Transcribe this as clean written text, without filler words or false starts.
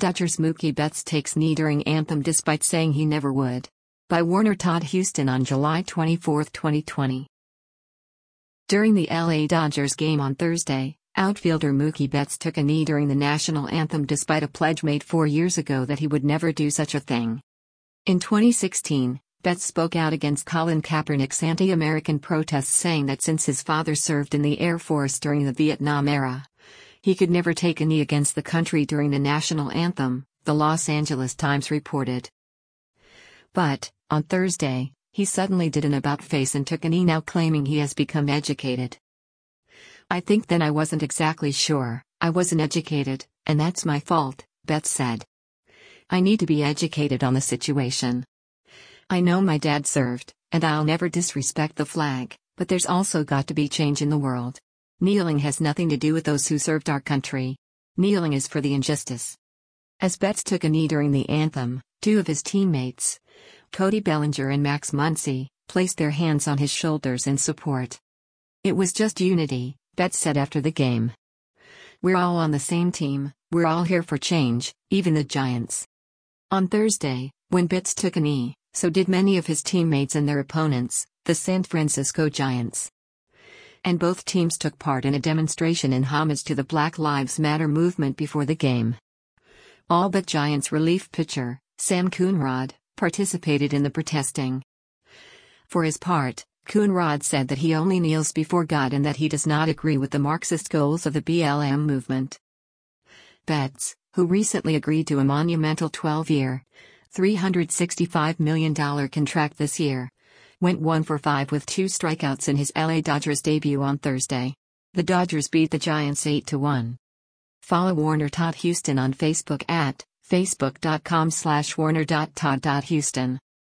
Dodgers Mookie Betts takes knee during anthem despite saying he never would. By Warner Todd Houston on July 24, 2020. During the LA Dodgers game on Thursday, outfielder Mookie Betts took a knee during the national anthem despite a pledge made 4 years ago that he would never do such a thing. In 2016, Betts spoke out against Colin Kaepernick's anti-American protests, saying that since his father served in the Air Force during the Vietnam era, he could never take a knee against the country during the national anthem, the Los Angeles Times reported. But, on Thursday, he suddenly did an about-face and took a knee, now claiming he has become educated. "I think then I wasn't exactly sure, I wasn't educated, and that's my fault," Betts said. "I need to be educated on the situation. I know my dad served, and I'll never disrespect the flag, but there's also got to be change in the world. Kneeling has nothing to do with those who served our country. Kneeling is for the injustice." As Betts took a knee during the anthem, two of his teammates, Cody Bellinger and Max Muncy, placed their hands on his shoulders in support. "It was just unity," Betts said after the game. "We're all on the same team, we're all here for change, even the Giants." On Thursday, when Betts took a knee, so did many of his teammates and their opponents, the San Francisco Giants. And both teams took part in a demonstration in homage to the Black Lives Matter movement before the game. All but Giants relief pitcher, Sam Coonrod, participated in the protesting. For his part, Coonrod said that he only kneels before God and that he does not agree with the Marxist goals of the BLM movement. Betts, who recently agreed to a monumental 12-year, $365 million contract this year, went 1 for 5 with 2 strikeouts in his LA Dodgers debut on Thursday. The Dodgers beat the Giants 8-1. Follow Warner Todd Houston on Facebook at facebook.com/warner.todd.houston.